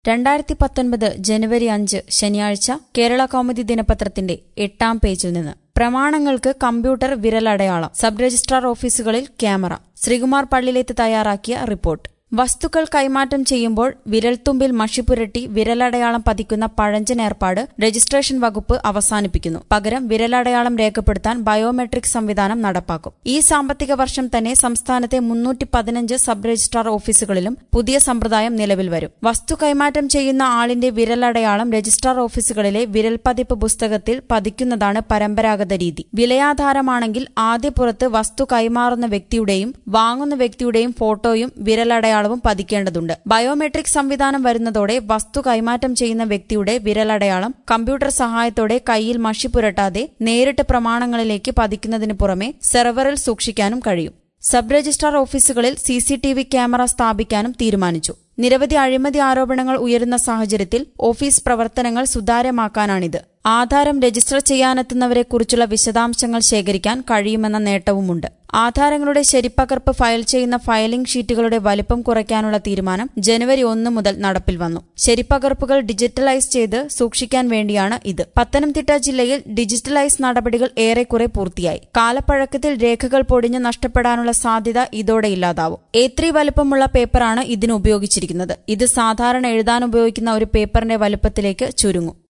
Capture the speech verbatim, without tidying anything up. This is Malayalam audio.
രണ്ടായിരത്തി പത്തൊൻപത് ജനുവരി അഞ്ച് ശനിയാഴ്ച കേരള കൗമുദി ദിനപത്രത്തിന്റെ എട്ടാം പേജിൽ നിന്ന് പ്രമാണങ്ങൾക്ക് കമ്പ്യൂട്ടർ വിരലടയാളം സബ് രജിസ്ട്രാർ ഓഫീസുകളിൽ ക്യാമറ. ശ്രീകുമാർ പള്ളിലേത്ത് തയ്യാറാക്കിയ റിപ്പോർട്ട്. വസ്തുക്കൾ കൈമാറ്റം ചെയ്യുമ്പോൾ വിരൽത്തുമ്പിൽ മഷിപുരട്ടി വിരലടയാളം പതിക്കുന്ന പഴഞ്ചൻ ഏർപ്പാട് രജിസ്ട്രേഷൻ വകുപ്പ് അവസാനിപ്പിക്കുന്നു. പകരം വിരലടയാളം രേഖപ്പെടുത്താൻ ബയോമെട്രിക് സംവിധാനം നടപ്പാക്കും. ഈ സാമ്പത്തിക വർഷം തന്നെ സംസ്ഥാനത്തെ മുന്നൂറ്റി പതിനഞ്ച് സബ് രജിസ്ട്രാർ ഓഫീസുകളിലും പുതിയ സമ്പ്രദായം നിലവിൽ വരും. വസ്തു കൈമാറ്റം ചെയ്യുന്ന ആളിന്റെ വിരലടയാളം രജിസ്ട്രാർ ഓഫീസുകളിലെ വിരൽപതിപ്പ് പുസ്തകത്തിൽ പതിക്കുന്നതാണ് പരമ്പരാഗത രീതി. വിലയാധാരമാണെങ്കിൽ ആദ്യ പുറത്ത് വസ്തു കൈമാറുന്ന വ്യക്തിയുടെയും വാങ്ങുന്ന വ്യക്തിയുടെയും ഫോട്ടോയും വിരലടയാളം പതിക്കേണ്ടതുണ്ട്. ബയോമെട്രിക് സംവിധാനം വരുന്നതോടെ വസ്തു കൈമാറ്റം ചെയ്യുന്ന വ്യക്തിയുടെ വിരലടയാളം കമ്പ്യൂട്ടർ സഹായത്തോടെ കൈയിൽ മഷി പുരട്ടാതെ നേരിട്ട് പ്രമാണങ്ങളിലേക്ക് പതിക്കുന്നതിനു പുറമെ സെർവറിൽ സൂക്ഷിക്കാനും കഴിയും. സബ് രജിസ്ട്രാർ ഓഫീസുകളിൽ C C T V camera സ്ഥാപിക്കാനും തീരുമാനിച്ചു. നിരവധി അഴിമതി ആരോപണങ്ങൾ ഉയരുന്ന സാഹചര്യത്തിൽ ഓഫീസ് പ്രവർത്തനങ്ങൾ സുതാര്യമാക്കാനാണിത്. ആധാരം രജിസ്റ്റർ ചെയ്യാനെത്തുന്നവരെക്കുറിച്ചുള്ള വിശദാംശങ്ങൾ ശേഖരിക്കാൻ കഴിയുമെന്ന നേട്ടവുമുണ്ട്. ആധാരങ്ങളുടെ ശരിപ്പകർപ്പ് ഫയൽ ചെയ്യുന്ന ഫയലിംഗ് ഷീറ്റുകളുടെ വലിപ്പം കുറയ്ക്കാനുള്ള തീരുമാനം ജനുവരി ഒന്ന് മുതൽ നടപ്പിൽ വന്നു. ശരിപ്പകർപ്പുകൾ ഡിജിറ്റലൈസ് ചെയ്ത് സൂക്ഷിക്കാൻ വേണ്ടിയാണ് ഇത്. പത്തനംതിട്ട ജില്ലയിൽ ഡിജിറ്റലൈസ് നടപടികൾ ഏറെക്കുറെ പൂർത്തിയായി. കാലപ്പഴക്കത്തിൽ രേഖകൾ പൊടിഞ്ഞ് നഷ്ടപ്പെടാനുള്ള സാധ്യത ഇതോടെ ഇല്ലാതാവും. എ ത്രീ വലിപ്പമുള്ള പേപ്പറാണ് ഇതിന് ഉപയോഗിച്ചിരിക്കുന്നത്. ഇത് സാധാരണ എഴുതാൻ ഉപയോഗിക്കുന്ന ഒരു പേപ്പറിന്റെ വലുപ്പത്തിലേക്ക് ചുരുങ്ങും.